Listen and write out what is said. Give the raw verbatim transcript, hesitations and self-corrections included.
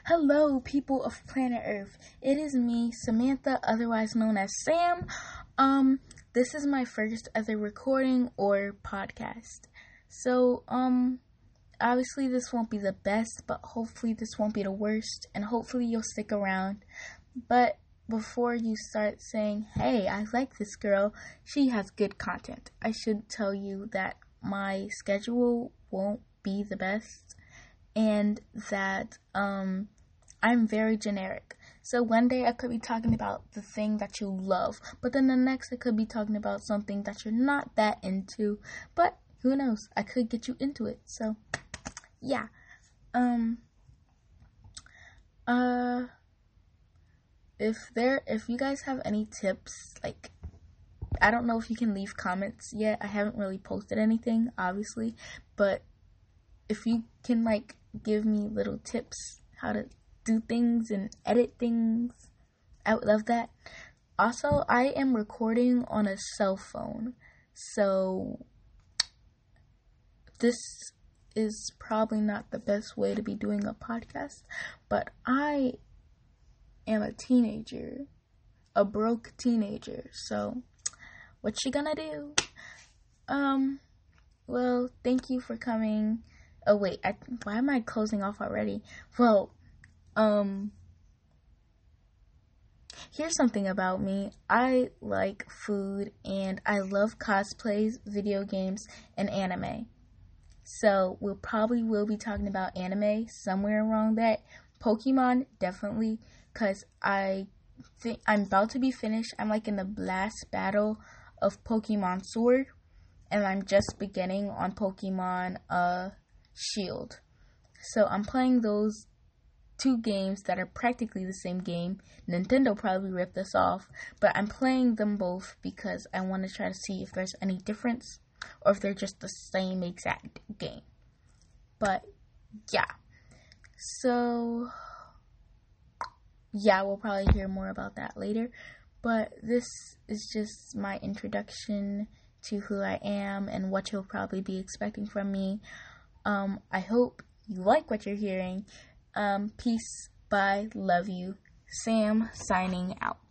Hello, people of planet Earth. It is me, Samantha, otherwise known as Sam. Um, this is my first ever recording or podcast. So, um, obviously this won't be the best, but hopefully this won't be the worst, and hopefully you'll stick around. But before you start saying, hey, I like this girl, she has good content, I should tell you that my schedule won't be the best, and that, um, I'm very generic. So one day I could be talking about the thing that you love, but then the next I could be talking about something that you're not that into, but who knows, I could get you into it. So, yeah. Um, uh, if there, if you guys have any tips, like, I don't know if you can leave comments yet. I haven't really posted anything, obviously, but if you can, like, give me little tips how to do things and edit things, I would love that. Also, I am recording on a cell phone, so this is probably not the best way to be doing a podcast, but I am a teenager, a broke teenager, so what you gonna do? Um, well, thank you for coming. Oh wait, I, why am I closing off already? Well, um, here's something about me. I like food and I love cosplays, video games, and anime. So we'll probably will be talking about anime somewhere around that. Pokemon, definitely, because I think I'm about to be finished. I'm like in the last battle of Pokemon Sword, and I'm just beginning on Pokemon uh Shield. So I'm playing those two games that are practically the same game. Nintendo probably ripped us off, but I'm playing them both because I want to try to see if there's any difference or if they're just the same exact game. But yeah. So yeah, we'll probably hear more about that later. But this is just my introduction to who I am and what you'll probably be expecting from me. Um, I hope you like what you're hearing. Um, peace, bye, love you. Sam signing out.